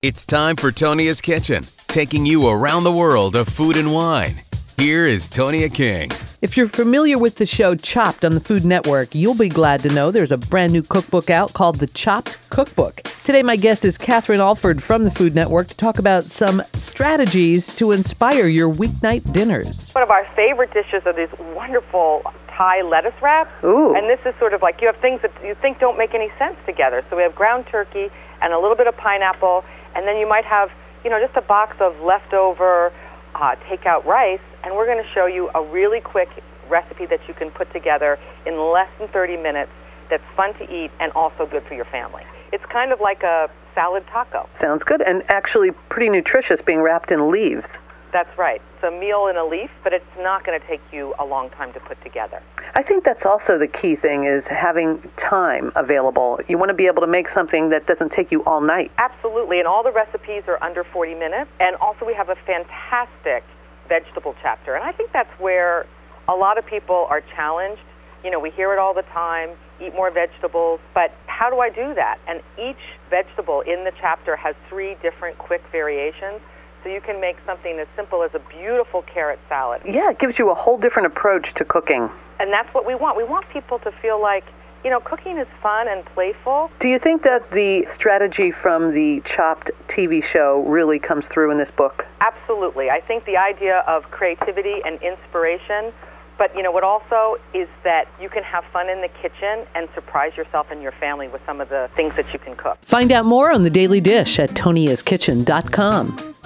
It's time for Tonia's Kitchen, taking you around the world of food and wine. Here is Tonia King. If you're familiar with the show Chopped on the Food Network, you'll be glad to know there's a brand new cookbook out called The Chopped Cookbook. Today, my guest is Catherine Alford from the Food Network to talk about some strategies to inspire your weeknight dinners. One of our favorite dishes are these wonderful Thai lettuce wraps. Ooh. And this is sort of like you have things that you think don't make any sense together. So we have ground turkey and a little bit of pineapple, and then you might have, just a box of leftover takeout rice, and we're going to show you a really quick recipe that you can put together in less than 30 minutes that's fun to eat and also good for your family. It's kind of like a salad taco. Sounds good, and actually pretty nutritious being wrapped in leaves. That's right. It's a meal in a leaf, but it's not going to take you a long time to put together. I think that's also the key thing, is having time available. You want to be able to make something that doesn't take you all night. Absolutely, and all the recipes are under 40 minutes. And also we have a fantastic vegetable chapter. And I think that's where a lot of people are challenged. We hear it all the time, eat more vegetables, but how do I do that? And each vegetable in the chapter has 3 different quick variations. So you can make something as simple as a beautiful carrot salad. Yeah, it gives you a whole different approach to cooking. And that's what we want. We want people to feel like, cooking is fun and playful. Do you think that the strategy from the Chopped TV show really comes through in this book? Absolutely. I think the idea of creativity and inspiration, but what also is that you can have fun in the kitchen and surprise yourself and your family with some of the things that you can cook. Find out more on The Daily Dish at toniaskitchen.com.